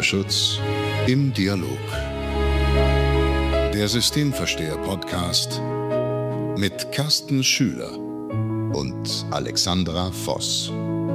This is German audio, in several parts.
Kinderschutz im Dialog. Der Systemversteher-Podcast mit Carsten Schüler und Alexandra Voss.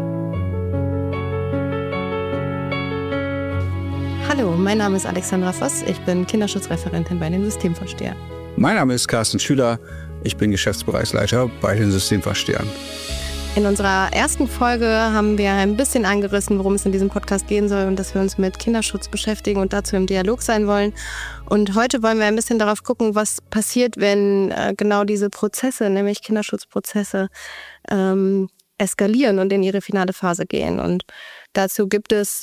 Hallo, mein Name ist Alexandra Voss, ich bin Kinderschutzreferentin bei den Systemverstehern. Mein Name ist Carsten Schüler, ich bin Geschäftsbereichsleiter bei den Systemverstehern. In unserer ersten Folge haben wir ein bisschen angerissen, worum es in diesem Podcast gehen soll und dass wir uns mit Kinderschutz beschäftigen und dazu im Dialog sein wollen. Und heute wollen wir ein bisschen darauf gucken, was passiert, wenn genau diese Prozesse, nämlich Kinderschutzprozesse, eskalieren und in ihre finale Phase gehen. Und dazu gibt es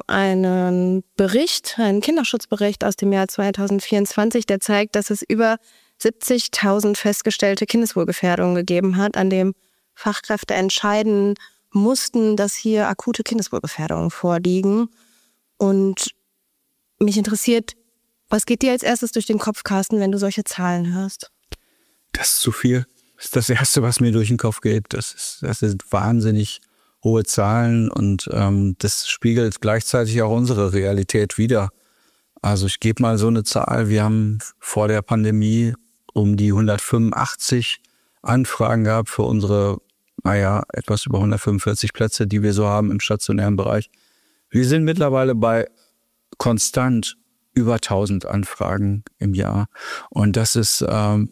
einen Bericht, einen Kinderschutzbericht aus dem Jahr 2024, der zeigt, dass es über 70.000 festgestellte Kindeswohlgefährdungen gegeben hat, an dem Fachkräfte entscheiden mussten, dass hier akute Kindeswohlgefährdungen vorliegen. Und mich interessiert, was geht dir als erstes durch den Kopf, Carsten, wenn du solche Zahlen hörst? Das ist zu viel. Das ist das Erste, was mir durch den Kopf geht. Das sind wahnsinnig hohe Zahlen und das spiegelt gleichzeitig auch unsere Realität wider. Also ich gebe mal so eine Zahl. Wir haben vor der Pandemie um die 185 Anfragen gehabt für unsere etwas über 145 Plätze, die wir so haben im stationären Bereich. Wir sind mittlerweile bei konstant über 1000 Anfragen im Jahr. Und das ist eine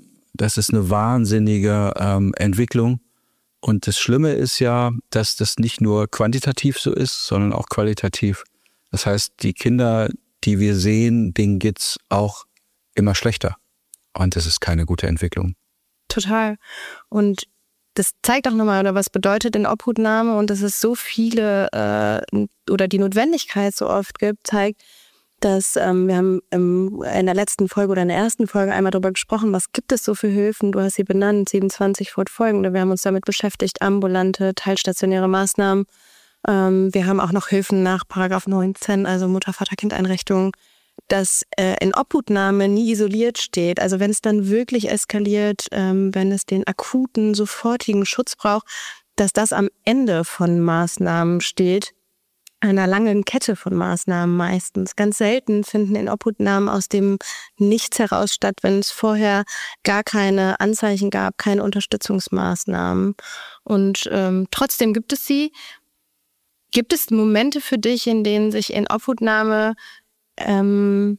wahnsinnige Entwicklung. Und das Schlimme ist ja, dass das nicht nur quantitativ so ist, sondern auch qualitativ. Das heißt, die Kinder, die wir sehen, denen geht's auch immer schlechter. Und das ist keine gute Entwicklung. Total. Und das zeigt auch nochmal, oder was bedeutet in Obhutnahme und dass es so viele oder die Notwendigkeit so oft gibt, zeigt, dass wir haben in der letzten Folge oder in der ersten Folge einmal darüber gesprochen, was gibt es so für Hilfen, du hast sie benannt, 27 fortfolgende, wir haben uns damit beschäftigt, ambulante, teilstationäre Maßnahmen. Wir haben auch noch Hilfen nach § 19, also Mutter-Vater-Kind-Einrichtungen, dass in Obhutnahme nie isoliert steht. Also wenn es dann wirklich eskaliert, wenn es den akuten, sofortigen Schutz braucht, dass das am Ende von Maßnahmen steht, einer langen Kette von Maßnahmen meistens. Ganz selten finden in Obhutnahmen aus dem Nichts heraus statt, wenn es vorher gar keine Anzeichen gab, keine Unterstützungsmaßnahmen. Und trotzdem gibt es sie. Gibt es Momente für dich, in denen sich in Obhutnahme in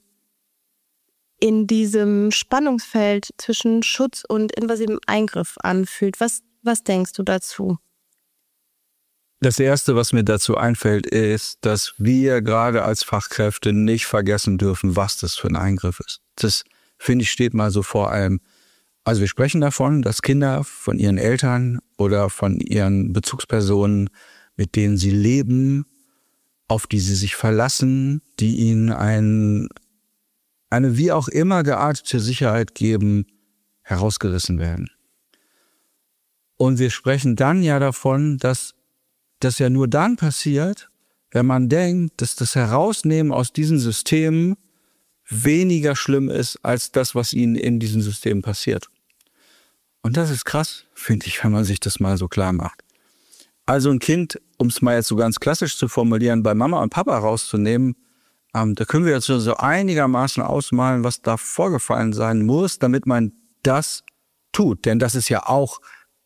diesem Spannungsfeld zwischen Schutz und invasivem Eingriff anfühlt? Was denkst du dazu? Das Erste, was mir dazu einfällt, ist, dass wir gerade als Fachkräfte nicht vergessen dürfen, was das für ein Eingriff ist. Das, finde ich, steht mal so vor allem. Also wir sprechen davon, dass Kinder von ihren Eltern oder von ihren Bezugspersonen, mit denen sie leben, auf die sie sich verlassen, die ihnen eine wie auch immer geartete Sicherheit geben, herausgerissen werden. Und wir sprechen dann ja davon, dass das ja nur dann passiert, wenn man denkt, dass das Herausnehmen aus diesen Systemen weniger schlimm ist, als das, was ihnen in diesen Systemen passiert. Und das ist krass, finde ich, wenn man sich das mal so klar macht. Also ein Kind, um es mal jetzt so ganz klassisch zu formulieren, bei Mama und Papa rauszunehmen, da können wir jetzt so einigermaßen ausmalen, was da vorgefallen sein muss, damit man das tut. Denn das ist ja auch,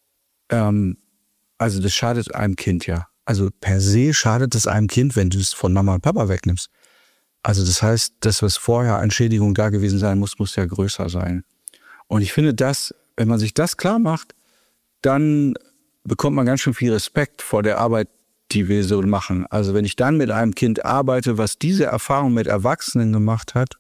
also das schadet einem Kind ja. Also per se schadet es einem Kind, wenn du es von Mama und Papa wegnimmst. Also das heißt, das, was vorher an Schädigung da gewesen sein muss, muss ja größer sein. Und ich finde das, wenn man sich das klar macht, dann bekommt man ganz schön viel Respekt vor der Arbeit, die wir so machen. Also wenn ich dann mit einem Kind arbeite, was diese Erfahrung mit Erwachsenen gemacht hat,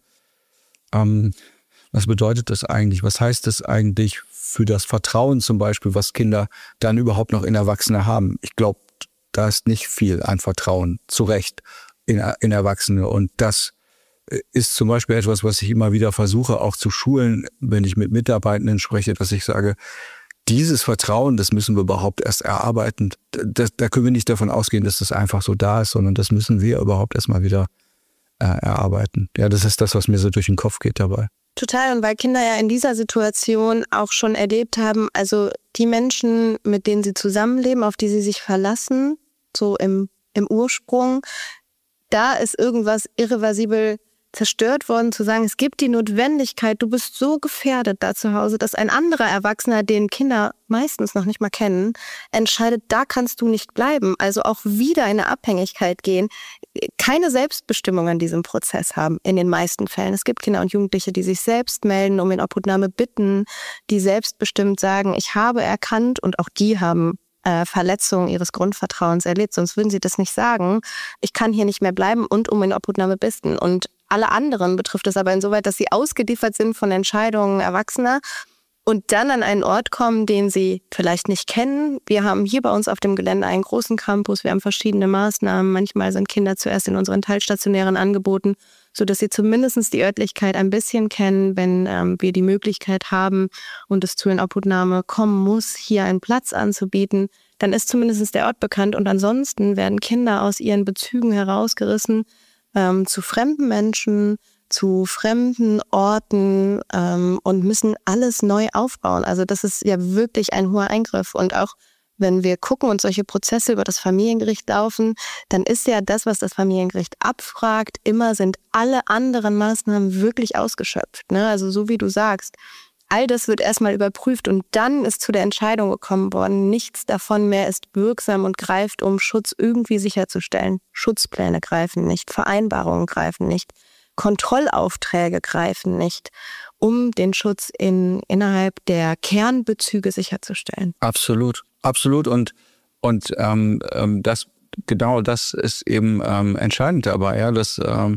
was bedeutet das eigentlich? Was heißt das eigentlich für das Vertrauen zum Beispiel, was Kinder dann überhaupt noch in Erwachsene haben? Ich glaube, da ist nicht viel an Vertrauen, zu Recht, in Erwachsene. Und das ist zum Beispiel etwas, was ich immer wieder versuche, auch zu schulen, wenn ich mit Mitarbeitenden spreche, dass ich sage, dieses Vertrauen, das müssen wir überhaupt erst erarbeiten. Da können wir nicht davon ausgehen, dass das einfach so da ist, sondern das müssen wir überhaupt erstmal wieder erarbeiten. Ja, das ist das, was mir so durch den Kopf geht dabei. Total, und weil Kinder ja in dieser Situation auch schon erlebt haben, also die Menschen, mit denen sie zusammenleben, auf die sie sich verlassen, so im Ursprung, da ist irgendwas irreversibel zerstört worden, zu sagen, es gibt die Notwendigkeit, du bist so gefährdet da zu Hause, dass ein anderer Erwachsener, den Kinder meistens noch nicht mal kennen, entscheidet, da kannst du nicht bleiben. Also auch wieder in eine Abhängigkeit gehen, keine Selbstbestimmung an diesem Prozess haben in den meisten Fällen. Es gibt Kinder und Jugendliche, die sich selbst melden, um in Obhutnahme bitten, die selbstbestimmt sagen, ich habe erkannt, und auch die haben Verletzungen ihres Grundvertrauens erlebt, sonst würden sie das nicht sagen. Ich kann hier nicht mehr bleiben und um in Obhutnahme bitten. Und alle anderen betrifft es aber insoweit, dass sie ausgeliefert sind von Entscheidungen Erwachsener und dann an einen Ort kommen, den sie vielleicht nicht kennen. Wir haben hier bei uns auf dem Gelände einen großen Campus, wir haben verschiedene Maßnahmen. Manchmal sind Kinder zuerst in unseren teilstationären Angeboten, sodass sie zumindest die Örtlichkeit ein bisschen kennen, wenn wir die Möglichkeit haben und es zu einer Obhutnahme kommen muss, hier einen Platz anzubieten, dann ist zumindest der Ort bekannt. Und ansonsten werden Kinder aus ihren Bezügen herausgerissen, zu fremden Menschen, zu fremden Orten und müssen alles neu aufbauen. Also das ist ja wirklich ein hoher Eingriff. Und auch wenn wir gucken und solche Prozesse über das Familiengericht laufen, dann ist ja das, was das Familiengericht abfragt, immer sind alle anderen Maßnahmen wirklich ausgeschöpft. Ne? Also so wie du sagst, all das wird erstmal überprüft und dann ist zu der Entscheidung gekommen worden, nichts davon mehr ist wirksam und greift, um Schutz irgendwie sicherzustellen. Schutzpläne greifen nicht, Vereinbarungen greifen nicht, Kontrollaufträge greifen nicht, um den Schutz innerhalb der Kernbezüge sicherzustellen. Absolut, absolut. Und das ist eben entscheidend dabei, ja, dass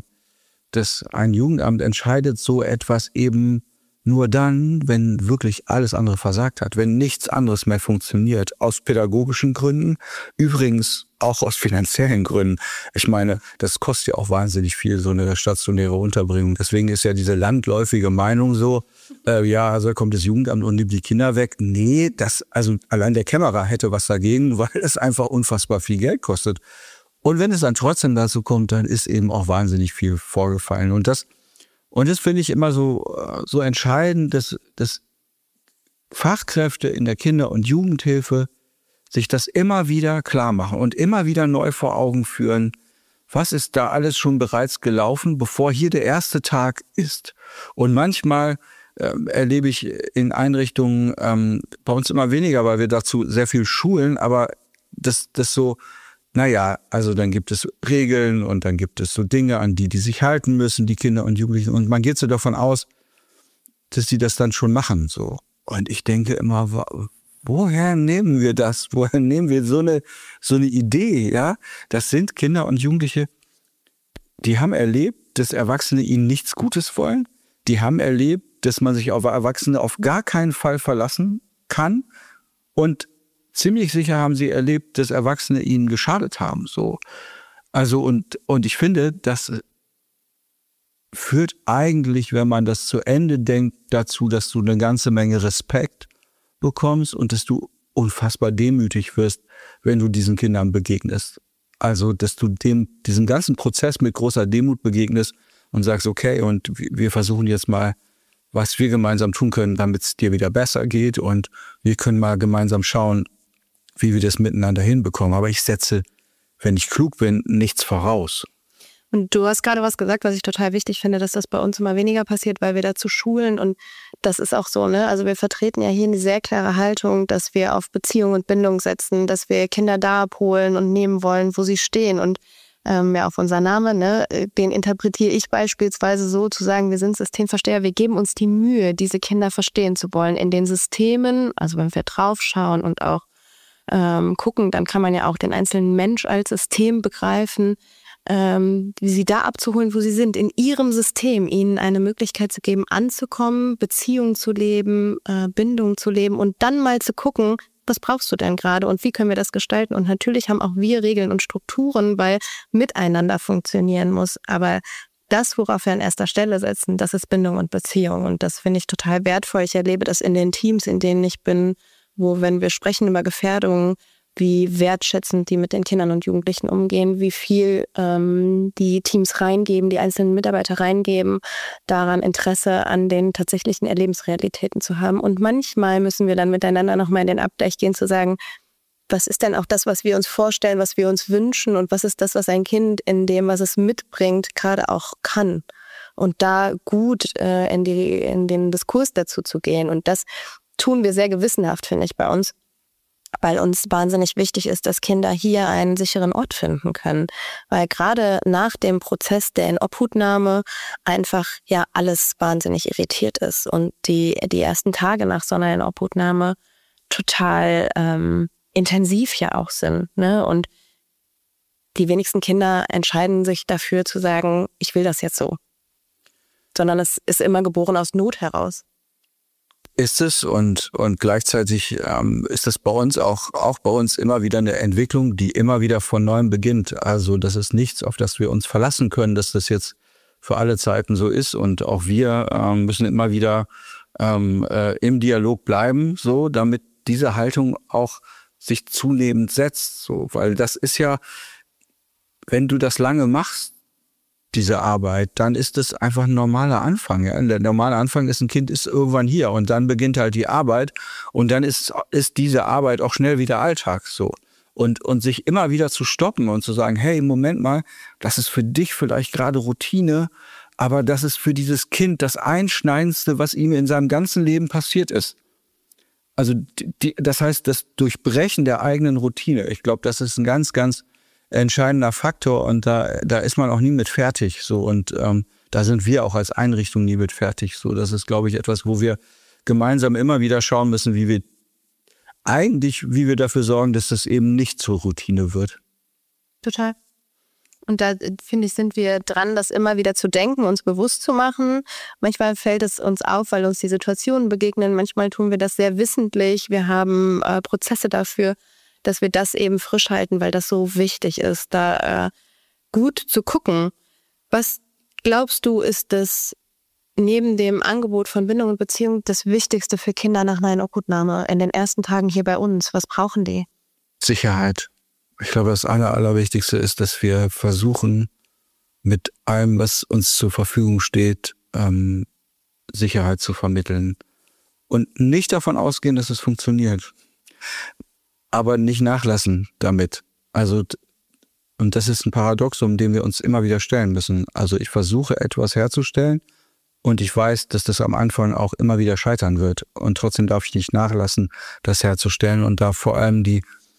ein Jugendamt entscheidet so etwas eben nur dann, wenn wirklich alles andere versagt hat, wenn nichts anderes mehr funktioniert, aus pädagogischen Gründen, übrigens auch aus finanziellen Gründen. Ich meine, das kostet ja auch wahnsinnig viel, so eine stationäre Unterbringung. Deswegen ist ja diese landläufige Meinung so, also kommt das Jugendamt und nimmt die Kinder weg. Nee, also allein der Kämmerer hätte was dagegen, weil es einfach unfassbar viel Geld kostet. Und wenn es dann trotzdem dazu kommt, dann ist eben auch wahnsinnig viel vorgefallen. Und das finde ich immer so entscheidend, dass Fachkräfte in der Kinder- und Jugendhilfe sich das immer wieder klar machen und immer wieder neu vor Augen führen, was ist da alles schon bereits gelaufen, bevor hier der erste Tag ist. Und manchmal erlebe ich in Einrichtungen, bei uns immer weniger, weil wir dazu sehr viel schulen, aber das so, also dann gibt es Regeln und dann gibt es so Dinge, an die sich halten müssen, die Kinder und Jugendlichen. Und man geht so davon aus, dass die das dann schon machen. So. Und ich denke immer, woher nehmen wir das? Woher nehmen wir so eine Idee? Ja, das sind Kinder und Jugendliche, die haben erlebt, dass Erwachsene ihnen nichts Gutes wollen. Die haben erlebt, dass man sich auf Erwachsene auf gar keinen Fall verlassen kann. Und ziemlich sicher haben sie erlebt, dass Erwachsene ihnen geschadet haben. So. Also und ich finde, das führt eigentlich, wenn man das zu Ende denkt, dazu, dass du eine ganze Menge Respekt bekommst und dass du unfassbar demütig wirst, wenn du diesen Kindern begegnest. Also, dass du diesem ganzen Prozess mit großer Demut begegnest und sagst, okay, und wir versuchen jetzt mal, was wir gemeinsam tun können, damit es dir wieder besser geht und wir können mal gemeinsam schauen, wie wir das miteinander hinbekommen. Aber ich setze, wenn ich klug bin, nichts voraus. Und du hast gerade was gesagt, was ich total wichtig finde, dass das bei uns immer weniger passiert, weil wir dazu schulen und das ist auch so, ne? Also wir vertreten ja hier eine sehr klare Haltung, dass wir auf Beziehung und Bindung setzen, dass wir Kinder da abholen und nehmen wollen, wo sie stehen und auch unser Name, ne, den interpretiere ich beispielsweise so, zu sagen, wir sind Systemversteher, wir geben uns die Mühe, diese Kinder verstehen zu wollen in den Systemen, also wenn wir draufschauen und auch gucken, dann kann man ja auch den einzelnen Mensch als System begreifen, sie da abzuholen, wo sie sind, in ihrem System, ihnen eine Möglichkeit zu geben, anzukommen, Beziehungen zu leben, Bindung zu leben und dann mal zu gucken, was brauchst du denn gerade und wie können wir das gestalten? Und natürlich haben auch wir Regeln und Strukturen, weil miteinander funktionieren muss, aber das, worauf wir an erster Stelle setzen, das ist Bindung und Beziehung und das finde ich total wertvoll. Ich erlebe das in den Teams, in denen ich bin, wo, wenn wir sprechen über Gefährdungen, wie wertschätzend die mit den Kindern und Jugendlichen umgehen, wie viel die Teams reingeben, die einzelnen Mitarbeiter reingeben, daran Interesse an den tatsächlichen Erlebensrealitäten zu haben. Und manchmal müssen wir dann miteinander nochmal in den Abgleich gehen, zu sagen, was ist denn auch das, was wir uns vorstellen, was wir uns wünschen und was ist das, was ein Kind in dem, was es mitbringt, gerade auch kann. Und da gut in den Diskurs dazu zu gehen. Und das tun wir sehr gewissenhaft, finde ich, bei uns, weil uns wahnsinnig wichtig ist, dass Kinder hier einen sicheren Ort finden können. Weil gerade nach dem Prozess der Inobhutnahme einfach ja alles wahnsinnig irritiert ist und die ersten Tage nach so einer Inobhutnahme total intensiv ja auch sind. Ne? Und die wenigsten Kinder entscheiden sich dafür zu sagen, ich will das jetzt so. Sondern es ist immer geboren aus Not heraus. Ist es und gleichzeitig ist es bei uns auch bei uns immer wieder eine Entwicklung, die immer wieder von neuem beginnt. Also das ist nichts, auf das wir uns verlassen können, dass das jetzt für alle Zeiten so ist. Und auch wir müssen immer wieder im Dialog bleiben, so damit diese Haltung auch sich zunehmend setzt. So, weil das ist ja, wenn du das lange machst, diese Arbeit, dann ist es einfach ein normaler Anfang. Ja? Der normale Anfang ist, ein Kind ist irgendwann hier und dann beginnt halt die Arbeit und dann ist diese Arbeit auch schnell wieder Alltag so. Und sich immer wieder zu stoppen und zu sagen, hey, Moment mal, das ist für dich vielleicht gerade Routine, aber das ist für dieses Kind das Einschneidendste, was ihm in seinem ganzen Leben passiert ist. Also das heißt, das Durchbrechen der eigenen Routine, ich glaube, das ist ein ganz, ganz entscheidender Faktor und da ist man auch nie mit fertig so und da sind wir auch als Einrichtung nie mit fertig so. Das ist, glaube ich, etwas, wo wir gemeinsam immer wieder schauen müssen, wie wir dafür sorgen, dass das eben nicht zur Routine wird. Total. Und da, finde ich, sind wir dran, das immer wieder zu denken, uns bewusst zu machen. Manchmal fällt es uns auf, weil uns die Situationen begegnen. Manchmal tun wir das sehr wissentlich. Wir haben Prozesse dafür, dass wir das eben frisch halten, weil das so wichtig ist, da gut zu gucken. Was glaubst du, ist das neben dem Angebot von Bindung und Beziehung das Wichtigste für Kinder nach einer Inobhutnahme in den ersten Tagen hier bei uns? Was brauchen die? Sicherheit. Ich glaube, das Allerwichtigste ist, dass wir versuchen, mit allem, was uns zur Verfügung steht, Sicherheit zu vermitteln. Und nicht davon ausgehen, dass es funktioniert. Aber nicht nachlassen damit. Also, und das ist ein Paradoxum, dem wir uns immer wieder stellen müssen. Also ich versuche etwas herzustellen und ich weiß, dass das am Anfang auch immer wieder scheitern wird. Und trotzdem darf ich nicht nachlassen, das herzustellen und darf vor allem die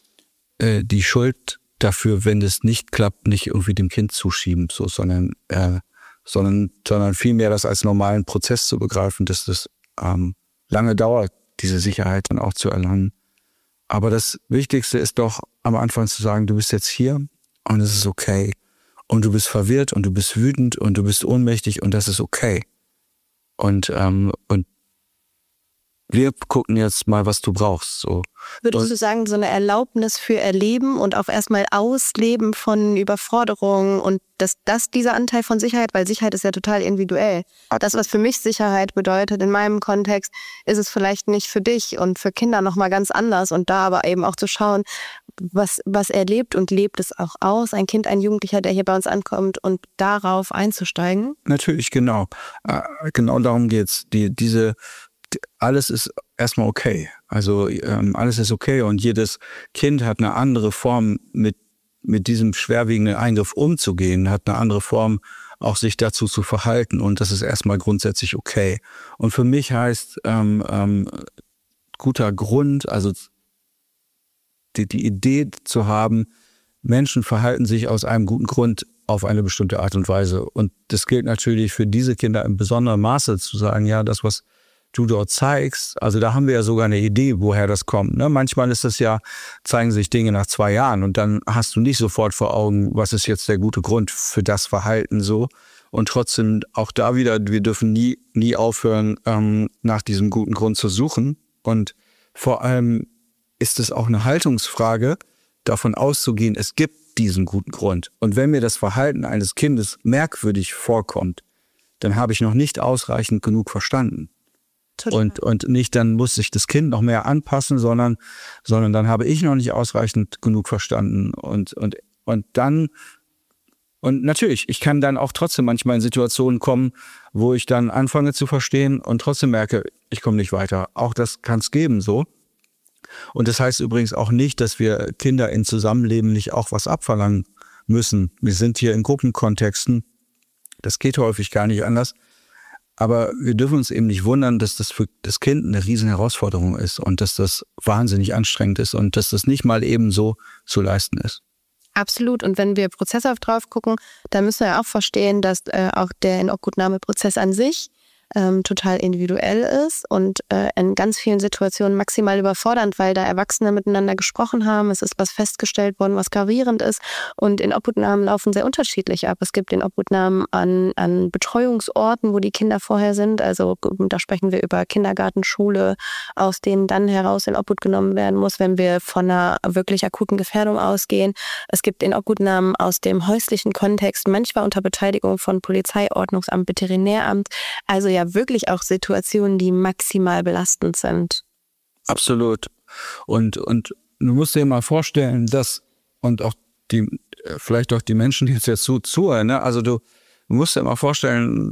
Schuld dafür, wenn es nicht klappt, nicht irgendwie dem Kind zuschieben, so, sondern vielmehr das als normalen Prozess zu begreifen, dass das lange dauert, diese Sicherheit dann auch zu erlangen. Aber das Wichtigste ist doch am Anfang zu sagen, du bist jetzt hier und es ist okay. Und du bist verwirrt und du bist wütend und du bist ohnmächtig und das ist okay. Und wir gucken jetzt mal, was du brauchst. So. Würdest du sagen, so eine Erlaubnis für Erleben und auch erstmal Ausleben von Überforderung und dieser Anteil von Sicherheit, weil Sicherheit ist ja total individuell. Das, was für mich Sicherheit bedeutet in meinem Kontext, ist es vielleicht nicht für dich und für Kinder nochmal ganz anders. Und da aber eben auch zu schauen, was er lebt und lebt es auch aus. Ein Kind, ein Jugendlicher, der hier bei uns ankommt und darauf einzusteigen. Natürlich, genau. Genau darum geht's. Alles ist erstmal okay. Also alles ist okay und jedes Kind hat eine andere Form, mit diesem schwerwiegenden Eingriff umzugehen, hat eine andere Form, auch sich dazu zu verhalten und das ist erstmal grundsätzlich okay. Und für mich heißt guter Grund, also die Idee zu haben, Menschen verhalten sich aus einem guten Grund auf eine bestimmte Art und Weise. Und das gilt natürlich für diese Kinder in besonderem Maße zu sagen, ja, das, was du dort zeigst, also da haben wir ja sogar eine Idee, woher das kommt. Ne? Manchmal ist das ja, zeigen sich Dinge nach 2 Jahren und dann hast du nicht sofort vor Augen, was ist jetzt der gute Grund für das Verhalten so. Und trotzdem auch da wieder, wir dürfen nie aufhören, nach diesem guten Grund zu suchen. Und vor allem ist es auch eine Haltungsfrage, davon auszugehen, es gibt diesen guten Grund. Und wenn mir das Verhalten eines Kindes merkwürdig vorkommt, dann habe ich noch nicht ausreichend genug verstanden. Und nicht, dann muss sich das Kind noch mehr anpassen, sondern dann habe ich noch nicht ausreichend genug verstanden. Und natürlich, ich kann dann auch trotzdem manchmal in Situationen kommen, wo ich dann anfange zu verstehen und trotzdem merke, ich komme nicht weiter. Auch das kann es geben so. Und das heißt übrigens auch nicht, dass wir Kinder in Zusammenleben nicht auch was abverlangen müssen. Wir sind hier in Gruppenkontexten. Das geht häufig gar nicht anders. Aber wir dürfen uns eben nicht wundern, dass das für das Kind eine riesen Herausforderung ist und dass das wahnsinnig anstrengend ist und dass das nicht mal eben so zu leisten ist. Absolut. Und wenn wir prozesshaft drauf gucken, dann müssen wir auch verstehen, dass auch der Inobhutnahmeprozess an sich total individuell ist und in ganz vielen Situationen maximal überfordernd, weil da Erwachsene miteinander gesprochen haben. Es ist was festgestellt worden, was gravierend ist. Und Inobhutnahmen laufen sehr unterschiedlich ab. Es gibt Inobhutnahmen an Betreuungsorten, wo die Kinder vorher sind. Also da sprechen wir über Kindergarten, Schule, aus denen dann heraus in Obhut genommen werden muss, wenn wir von einer wirklich akuten Gefährdung ausgehen. Es gibt Inobhutnahmen aus dem häuslichen Kontext, manchmal unter Beteiligung von Polizei, Ordnungsamt, Veterinäramt. Also ja wirklich auch Situationen, die maximal belastend sind. Absolut. Und du musst dir mal vorstellen, dass, und auch vielleicht auch die Menschen, die jetzt zuhören, ne? Also du musst dir mal vorstellen,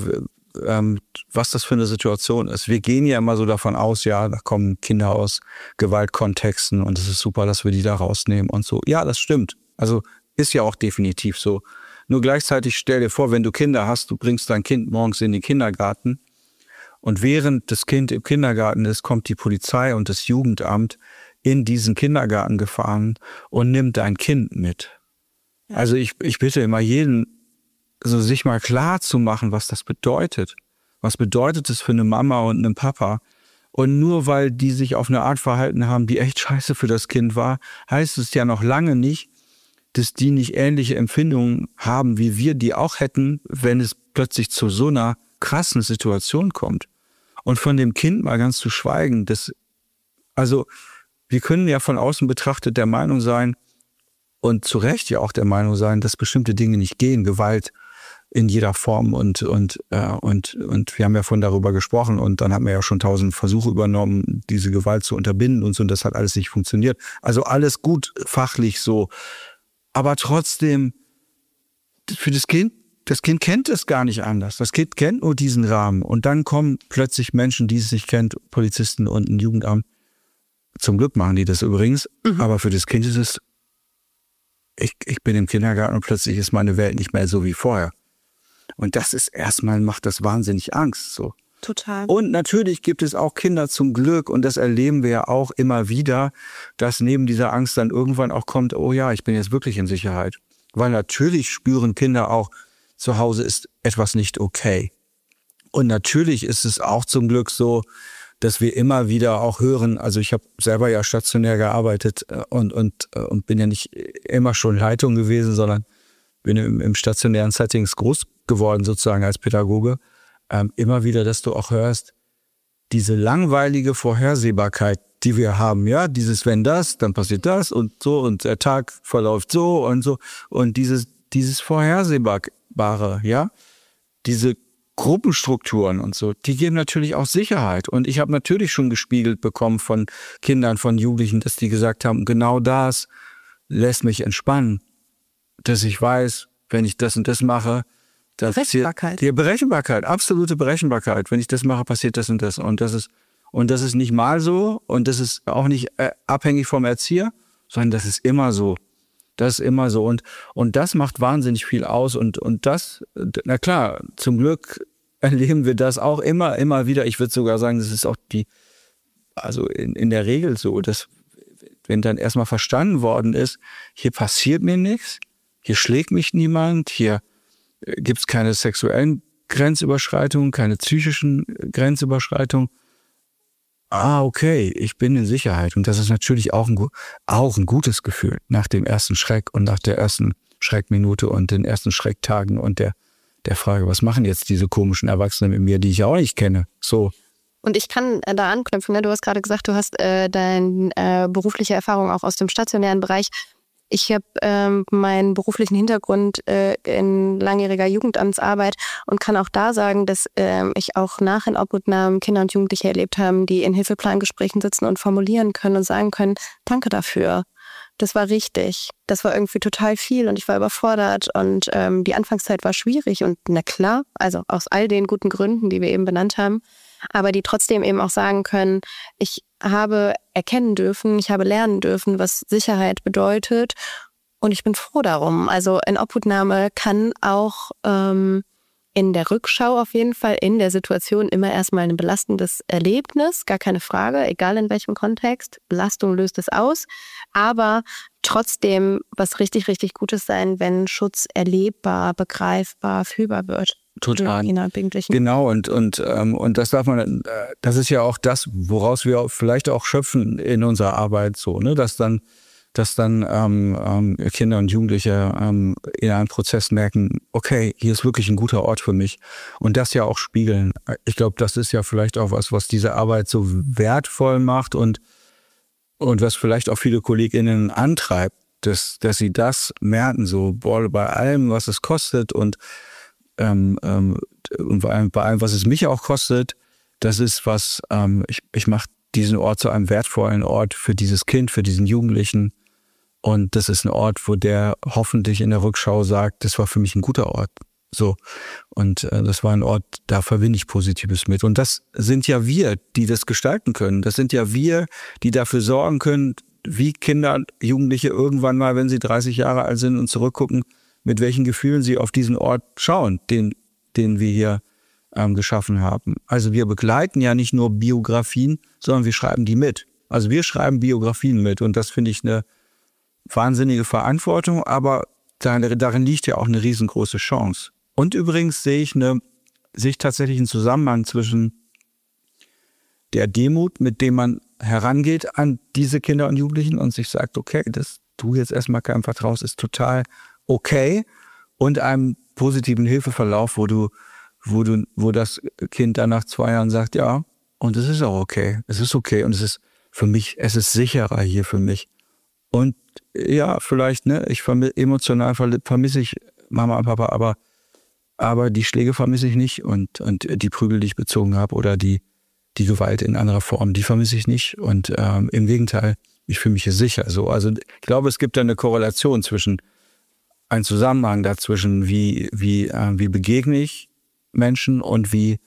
was das für eine Situation ist. Wir gehen ja immer so davon aus, ja, da kommen Kinder aus Gewaltkontexten und es ist super, dass wir die da rausnehmen und so. Ja, das stimmt. Also ist ja auch definitiv so. Nur gleichzeitig stell dir vor, wenn du Kinder hast, du bringst dein Kind morgens in den Kindergarten und während das Kind im Kindergarten ist, kommt die Polizei und das Jugendamt in diesen Kindergarten gefahren und nimmt dein Kind mit. Ja. Also ich bitte immer jeden, so sich mal klar zu machen, was das bedeutet. Was bedeutet es für eine Mama und einen Papa? Und nur weil die sich auf eine Art verhalten haben, die echt scheiße für das Kind war, heißt es ja noch lange nicht, dass die nicht ähnliche Empfindungen haben, wie wir die auch hätten, wenn es plötzlich zu so einer krassen Situation kommt. Und von dem Kind mal ganz zu schweigen, also wir können ja von außen betrachtet der Meinung sein und zu Recht ja auch der Meinung sein, dass bestimmte Dinge nicht gehen, Gewalt in jeder Form und wir haben ja von darüber gesprochen und dann haben wir ja schon 1000 Versuche übernommen, diese Gewalt zu unterbinden und so, und das hat alles nicht funktioniert. Also alles gut fachlich so. Aber trotzdem, für das Kind kennt es gar nicht anders. Das Kind kennt nur diesen Rahmen. Und dann kommen plötzlich Menschen, die es nicht kennt, Polizisten und ein Jugendamt. Zum Glück machen die das übrigens. Mhm. Aber für das Kind ist es, ich bin im Kindergarten und plötzlich ist meine Welt nicht mehr so wie vorher. Und das ist erstmal, macht das wahnsinnig Angst, so. Total. Und natürlich gibt es auch Kinder zum Glück, und das erleben wir ja auch immer wieder, dass neben dieser Angst dann irgendwann auch kommt, oh ja, ich bin jetzt wirklich in Sicherheit. Weil natürlich spüren Kinder auch, zu Hause ist etwas nicht okay. Und natürlich ist es auch zum Glück so, dass wir immer wieder auch hören, also ich habe selber ja stationär gearbeitet und bin ja nicht immer schon Leitung gewesen, sondern bin im stationären Settings groß geworden sozusagen als Pädagoge. Immer wieder, dass du auch hörst, diese langweilige Vorhersehbarkeit, die wir haben, ja, dieses wenn das, dann passiert das und so und der Tag verläuft so und dieses Vorhersehbare, ja, diese Gruppenstrukturen und so, die geben natürlich auch Sicherheit. Und ich habe natürlich schon gespiegelt bekommen von Kindern, von Jugendlichen, dass die gesagt haben, genau das lässt mich entspannen, dass ich weiß, wenn ich das und das mache, Berechenbarkeit. Die Berechenbarkeit, absolute Berechenbarkeit. Wenn ich das mache, passiert das und das. Und das ist nicht mal so und das ist auch nicht abhängig vom Erzieher, sondern das ist immer so. Das ist immer so. Und das macht wahnsinnig viel aus. Und das, na klar, zum Glück erleben wir das auch immer wieder. Ich würde sogar sagen, das ist auch also in der Regel so, dass wenn dann erstmal verstanden worden ist, hier passiert mir nichts, hier schlägt mich niemand, hier gibt es keine sexuellen Grenzüberschreitungen, keine psychischen Grenzüberschreitungen. Okay, ich bin in Sicherheit. Und das ist natürlich auch ein gutes Gefühl nach dem ersten Schreck und nach der ersten Schreckminute und den ersten Schrecktagen und der Frage, was machen jetzt diese komischen Erwachsenen mit mir, die ich auch nicht kenne. So. Und ich kann da anknüpfen, ne? Du hast gerade gesagt, du hast deine berufliche Erfahrung auch aus dem stationären Bereich. Ich habe meinen beruflichen Hintergrund in langjähriger Jugendamtsarbeit und kann auch da sagen, dass ich auch nach Inobhutnahmen Kinder und Jugendliche erlebt habe, die in Hilfeplangesprächen sitzen und formulieren können und sagen können, danke dafür. Das war richtig. Das war irgendwie total viel und ich war überfordert und die Anfangszeit war schwierig und na klar, also aus all den guten Gründen, die wir eben benannt haben. aber die trotzdem eben auch sagen können, ich habe erkennen dürfen, ich habe lernen dürfen, was Sicherheit bedeutet und ich bin froh darum. Also Inobhutnahme kann auch in der Rückschau auf jeden Fall in der Situation immer erstmal ein belastendes Erlebnis, gar keine Frage, egal in welchem Kontext. Belastung löst es aus, aber trotzdem was richtig, richtig Gutes sein, wenn Schutz erlebbar, begreifbar, fühlbar wird. Total. Genau, und das darf man, das ist ja auch das, woraus wir vielleicht auch schöpfen in unserer Arbeit so, ne, dass dann Kinder und Jugendliche in einem Prozess merken, okay, hier ist wirklich ein guter Ort für mich. Und das ja auch spiegeln. Ich glaube, das ist ja vielleicht auch was diese Arbeit so wertvoll macht und was vielleicht auch viele KollegInnen antreibt, dass sie das merken, so bei allem, was es kostet und bei allem, was es mich auch kostet, das ist was, ich mache diesen Ort zu einem wertvollen Ort für dieses Kind, für diesen Jugendlichen. Und das ist ein Ort, wo der hoffentlich in der Rückschau sagt, das war für mich ein guter Ort. So. Und das war ein Ort, da verbinde ich Positives mit. Und das sind ja wir, die das gestalten können. Das sind ja wir, die dafür sorgen können, wie Kinder, Jugendliche irgendwann mal, wenn sie 30 Jahre alt sind und zurückgucken, mit welchen Gefühlen sie auf diesen Ort schauen, den wir hier geschaffen haben. Also wir begleiten ja nicht nur Biografien, sondern wir schreiben die mit. Also wir schreiben Biografien mit und das finde ich eine wahnsinnige Verantwortung, aber darin liegt ja auch eine riesengroße Chance. Und übrigens sehe ich tatsächlich einen Zusammenhang zwischen der Demut, mit dem man herangeht an diese Kinder und Jugendlichen und sich sagt, okay, dass du jetzt erstmal keinem vertraust, ist total okay, und einem positiven Hilfeverlauf, wo das Kind dann nach 2 Jahren sagt, ja, und es ist auch okay. Es ist okay und es ist für mich, es ist sicherer hier für mich. Und ja, vielleicht, ne, emotional vermisse ich Mama und Papa, aber die Schläge vermisse ich nicht und die Prügel, die ich bezogen habe, oder die Gewalt in anderer Form, die vermisse ich nicht. Und im Gegenteil, ich fühle mich hier sicher. So, also ich glaube, es gibt da eine Korrelation einen Zusammenhang dazwischen, wie begegne ich Menschen und wie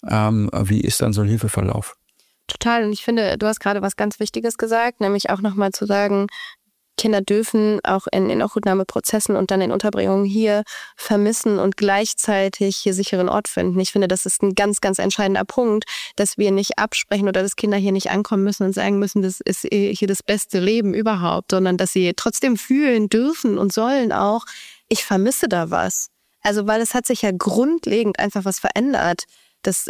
ist dann so ein Hilfeverlauf. Total. Und ich finde, du hast gerade was ganz Wichtiges gesagt, nämlich auch nochmal zu sagen, Kinder dürfen auch in Inobhutnahmeprozessen und dann in Unterbringungen hier vermissen und gleichzeitig hier sicheren Ort finden. Ich finde, das ist ein ganz, ganz entscheidender Punkt, dass wir nicht absprechen oder dass Kinder hier nicht ankommen müssen und sagen müssen, das ist hier das beste Leben überhaupt, sondern dass sie trotzdem fühlen dürfen und sollen auch, ich vermisse da was. Also, weil es hat sich ja grundlegend einfach was verändert. Das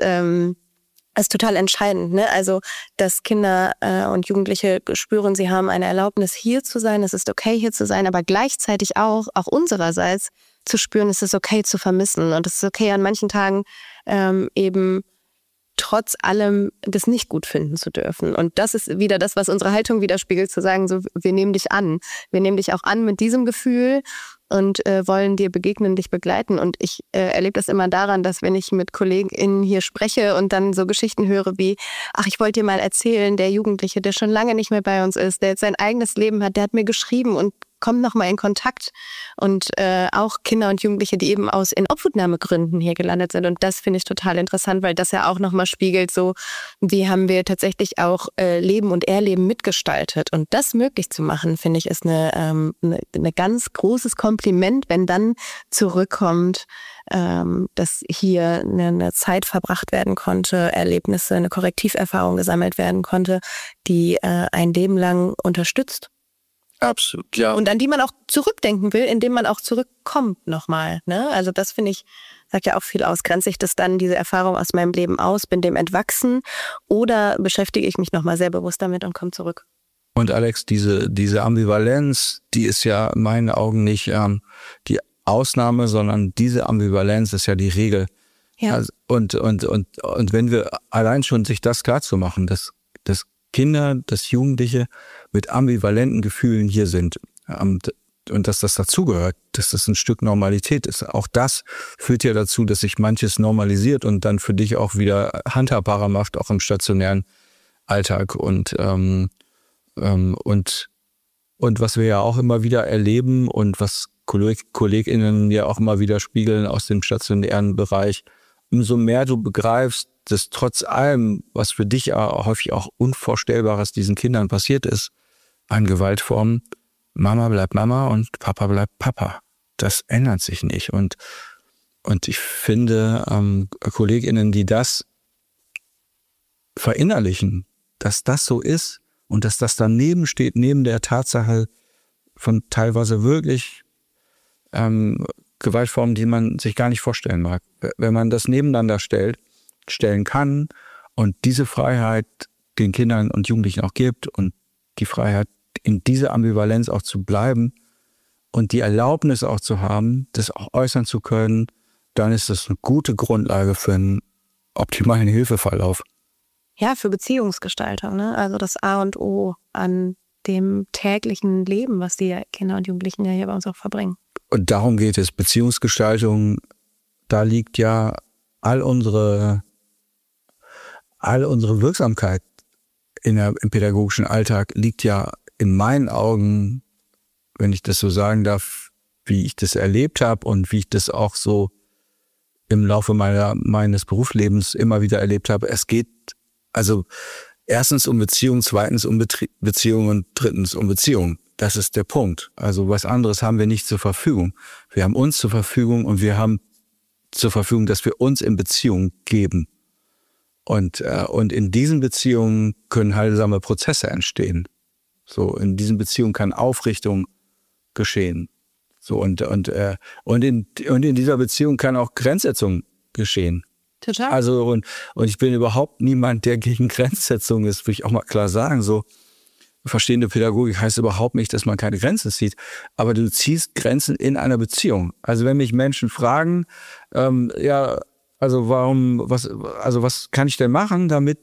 ist total entscheidend, ne? Also, dass Kinder und Jugendliche spüren, sie haben eine Erlaubnis, hier zu sein, es ist okay, hier zu sein, aber gleichzeitig auch unsererseits zu spüren, es ist okay zu vermissen und es ist okay, an manchen Tagen eben trotz allem das nicht gut finden zu dürfen. Und das ist wieder das, was unsere Haltung widerspiegelt, zu sagen, so, wir nehmen dich an. Wir nehmen dich auch an mit diesem Gefühl und wollen dir begegnen, dich begleiten. Und ich erlebe das immer daran, dass wenn ich mit KollegInnen hier spreche und dann so Geschichten höre wie, ach, ich wollte dir mal erzählen, der Jugendliche, der schon lange nicht mehr bei uns ist, der jetzt sein eigenes Leben hat, der hat mir geschrieben und kommt nochmal in Kontakt. Und auch Kinder und Jugendliche, die eben aus Inobhutnahmegründen hier gelandet sind. Und das finde ich total interessant, weil das ja auch nochmal spiegelt, so wie haben wir tatsächlich auch Leben und Erleben mitgestaltet. Und das möglich zu machen, finde ich, ist eine ganz großes Kompliment, wenn dann zurückkommt, dass hier eine Zeit verbracht werden konnte, Erlebnisse, eine Korrektiverfahrung gesammelt werden konnte, die ein Leben lang unterstützt. Absolut, ja. Und an die man auch zurückdenken will, indem man auch zurückkommt nochmal. Ne? Also das finde ich, sagt ja auch viel aus. Grenze ich das dann, diese Erfahrung aus meinem Leben aus, bin dem entwachsen oder beschäftige ich mich nochmal sehr bewusst damit und komme zurück? Und Alex, diese Ambivalenz, die ist ja in meinen Augen nicht die Ausnahme, sondern diese Ambivalenz ist ja die Regel. Ja. Also, und wenn wir allein schon sich das klar zu machen, dass Kinder, dass Jugendliche mit ambivalenten Gefühlen hier sind und dass das dazugehört, dass das ein Stück Normalität ist. Auch das führt ja dazu, dass sich manches normalisiert und dann für dich auch wieder handhabbarer macht, auch im stationären Alltag. Und was wir ja auch immer wieder erleben und was KollegInnen ja auch immer wieder spiegeln aus dem stationären Bereich, umso mehr du begreifst, dass trotz allem, was für dich häufig auch Unvorstellbares diesen Kindern passiert ist, an Gewaltformen, Mama bleibt Mama und Papa bleibt Papa. Das ändert sich nicht. Und ich finde, KollegInnen, die das verinnerlichen, dass das so ist und dass das daneben steht, neben der Tatsache von teilweise wirklich Gewaltformen, die man sich gar nicht vorstellen mag. Wenn man das nebeneinander stellen kann und diese Freiheit den Kindern und Jugendlichen auch gibt und die Freiheit, in dieser Ambivalenz auch zu bleiben und die Erlaubnis auch zu haben, das auch äußern zu können, dann ist das eine gute Grundlage für einen optimalen Hilfeverlauf. Ja, für Beziehungsgestaltung, ne? Also das A und O an dem täglichen Leben, was die Kinder und Jugendlichen ja hier bei uns auch verbringen. Und darum geht es. Beziehungsgestaltung, da liegt ja all unsere Wirksamkeit im pädagogischen Alltag liegt ja in meinen Augen, wenn ich das so sagen darf, wie ich das erlebt habe und wie ich das auch so im Laufe meines Berufslebens immer wieder erlebt habe. Es geht also erstens um Beziehung, zweitens um Beziehung und drittens um Beziehung. Das ist der Punkt. Also was anderes haben wir nicht zur Verfügung. Wir haben uns zur Verfügung und wir haben zur Verfügung, dass wir uns in Beziehung geben. Und in diesen Beziehungen können heilsame Prozesse entstehen. So, in diesen Beziehungen kann Aufrichtung geschehen. So, und in dieser Beziehung kann auch Grenzsetzung geschehen. Total. Also, und ich bin überhaupt niemand, der gegen Grenzsetzung ist, will ich auch mal klar sagen. So, verstehende Pädagogik heißt überhaupt nicht, dass man keine Grenzen zieht. Aber du ziehst Grenzen in einer Beziehung. Also, wenn mich Menschen fragen, was kann ich denn machen, damit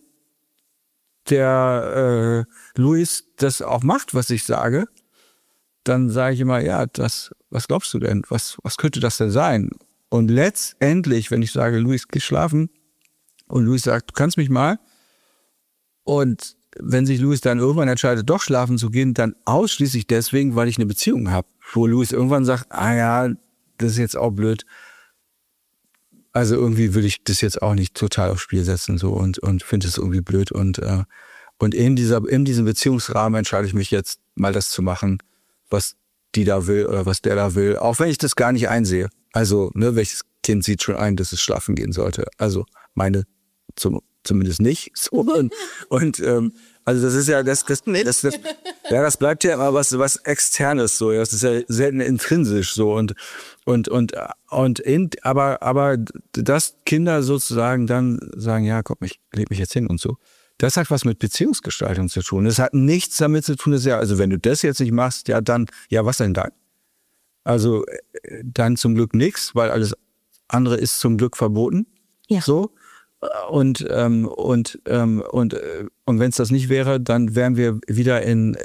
der Luis das auch macht, was ich sage, dann sage ich immer, ja, was glaubst du denn? Was könnte das denn sein? Und letztendlich, wenn ich sage, Luis, geh schlafen, und Luis sagt, du kannst mich mal, und wenn sich Luis dann irgendwann entscheidet, doch schlafen zu gehen, dann ausschließlich deswegen, weil ich eine Beziehung habe, wo Luis irgendwann sagt, das ist jetzt auch blöd. Also irgendwie würde ich das jetzt auch nicht total aufs Spiel setzen so und finde es irgendwie blöd. Und in diesem Beziehungsrahmen entscheide ich mich jetzt mal das zu machen, was die da will oder was der da will, auch wenn ich das gar nicht einsehe. Also, welches Kind sieht schon ein, dass es schlafen gehen sollte? Also meine zumindest nicht. So, also das ist ja das bleibt ja immer was Externes so. Das ist ja selten intrinsisch so aber dass Kinder sozusagen dann sagen, ja, komm, ich leg mich jetzt hin und so. Das hat was mit Beziehungsgestaltung zu tun. Das hat nichts damit zu tun, also wenn du das jetzt nicht machst, ja dann, ja was denn dann? Also dann zum Glück nichts, weil alles andere ist zum Glück verboten. Ja. So. Und wenn es das nicht wäre, dann wären wir wieder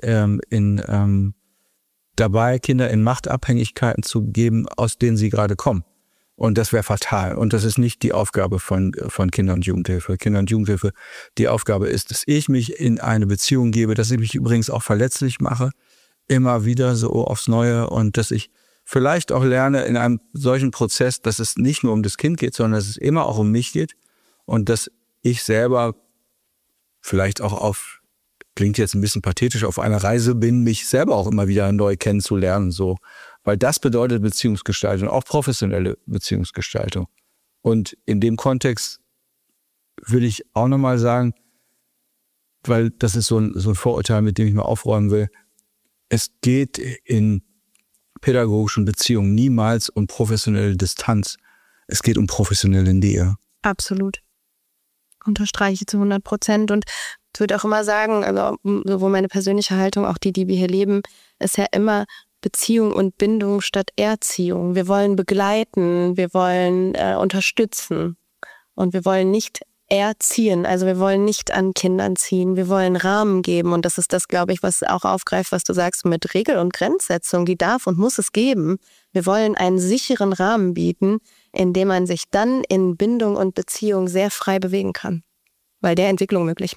dabei, Kinder in Machtabhängigkeiten zu geben, aus denen sie gerade kommen. Und das wäre fatal. Und das ist nicht die Aufgabe von Kinder- und Jugendhilfe. Kinder- und Jugendhilfe, die Aufgabe ist, dass ich mich in eine Beziehung gebe, dass ich mich übrigens auch verletzlich mache, immer wieder so aufs Neue, und dass ich vielleicht auch lerne in einem solchen Prozess, dass es nicht nur um das Kind geht, sondern dass es immer auch um mich geht und dass ich selber vielleicht auch klingt jetzt ein bisschen pathetisch, auf einer Reise bin, mich selber auch immer wieder neu kennenzulernen, so. Weil das bedeutet Beziehungsgestaltung, auch professionelle Beziehungsgestaltung. Und in dem Kontext will ich auch nochmal sagen, weil das ist so ein Vorurteil, mit dem ich mal aufräumen will, es geht in pädagogischen Beziehungen niemals um professionelle Distanz. Es geht um professionelle Nähe. Absolut. Unterstreiche zu 100%. Und ich würde auch immer sagen, also sowohl meine persönliche Haltung, auch die wir hier leben, ist ja immer Beziehung und Bindung statt Erziehung. Wir wollen begleiten, wir wollen unterstützen und wir wollen nicht erziehen. Also wir wollen nicht an Kindern ziehen, wir wollen Rahmen geben, und das ist das, glaube ich, was auch aufgreift, was du sagst mit Regel- und Grenzsetzung, die darf und muss es geben. Wir wollen einen sicheren Rahmen bieten, in dem man sich dann in Bindung und Beziehung sehr frei bewegen kann, weil der Entwicklung möglich macht.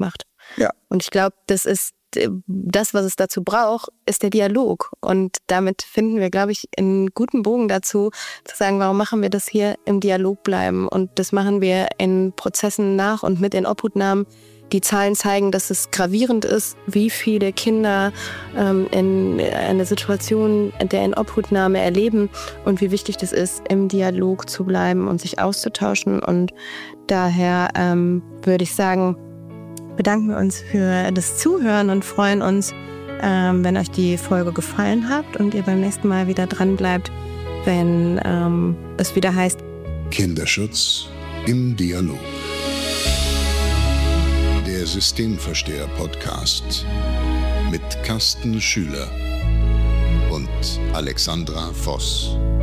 Ja. Und ich glaube, das ist das, was es dazu braucht, ist der Dialog. Und damit finden wir, glaube ich, einen guten Bogen dazu, zu sagen, warum machen wir das hier im Dialog bleiben? Und das machen wir in Prozessen nach und mit den Obhutnahmen. Die Zahlen zeigen, dass es gravierend ist, wie viele Kinder in einer Situation der Inobhutnahme erleben und wie wichtig das ist, im Dialog zu bleiben und sich auszutauschen. Und daher würde ich sagen, bedanken wir uns für das Zuhören und freuen uns, wenn euch die Folge gefallen hat und ihr beim nächsten Mal wieder dran bleibt, wenn es wieder heißt Kinderschutz im Dialog. Der Systemversteher-Podcast mit Carsten Schüler und Alexandra Voss.